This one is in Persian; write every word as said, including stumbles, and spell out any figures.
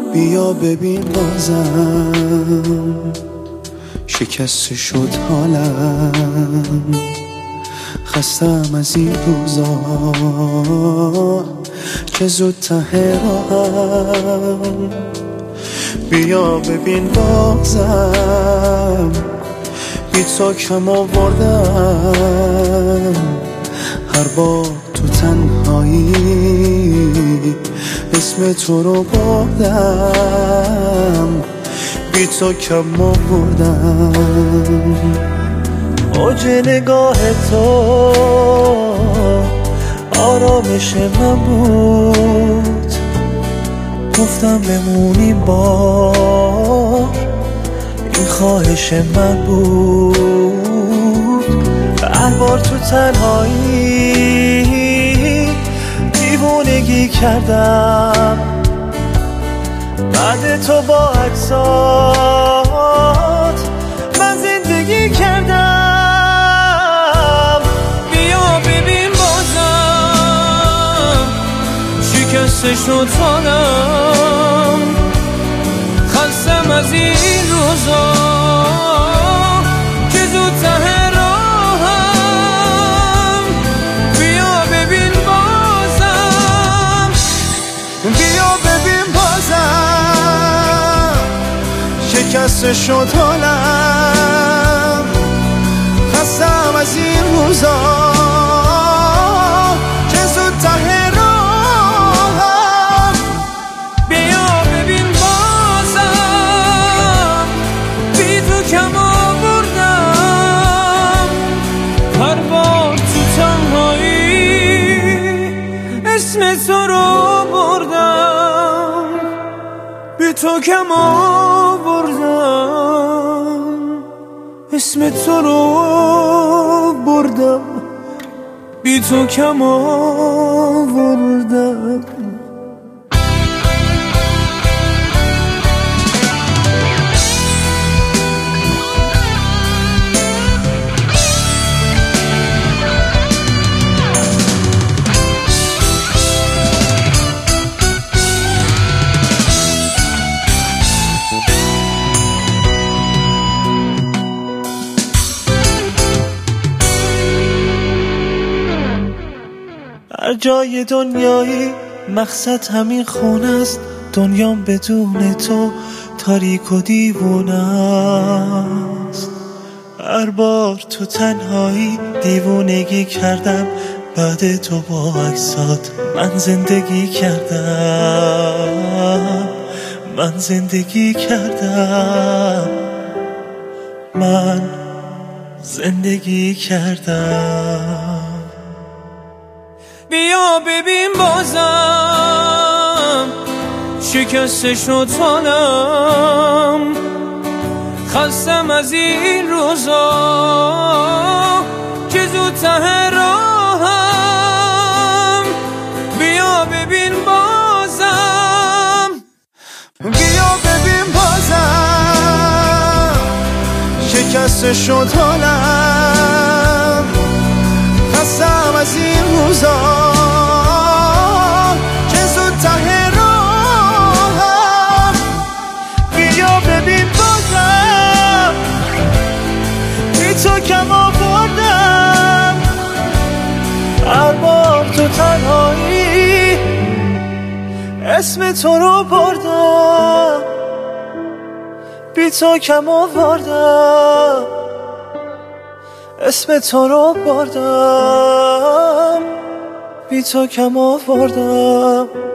بیا ببین بازم شکست شد حالم، خستم از این روزا که زود ته راهم. بیا ببین بازم بی تو کم آوردم، هر بار تو تنهایی اسم تو رو بردم، بی تو کم آوردم. اوج نگاه تو آرامش من بود، گفتم بمونی با این خواهش من بود. هر بار تو تنهایی دیوونگی کردم، بعد تو با عکسات من زندگی کردم. بیا ببین بازم شکسته شد حالم، خستم از این روزا که زود ته راهم. بیا ببین بازم، بیا ببین بازم شکسته شد حالم، خستم از این روزا که زود ته راهم. بیا ببین بازم بی تو کم آوردم، هر بار تو تنهایی اسم تو رو بردم، بی تو کم آوردم، اسم تو رو بردم، بی تو کم آوردم. هر جای دنیایی مقصد همین خونه است، دنیام بدون تو تاریک و دیوونه است. هر بار تو تنهایی دیوونگی کردم، بعد تو با عکسات من زندگی کردم، من زندگی کردم، من زندگی کردم. بیا ببین بازم شکسته شد حالم، خستم از این روزا که زود ته راهم. بیا ببین بازم، بیا ببین بازم شکسته شد حالم، خستم از این روزا که زود ته راهم. بیا ببین بازم بی تو کم آوردم، هر بار تو تنهایی اسم تو رو بردم، بی تو کم آوردم، اسم تو رو بردم، بی تو کم آوردم.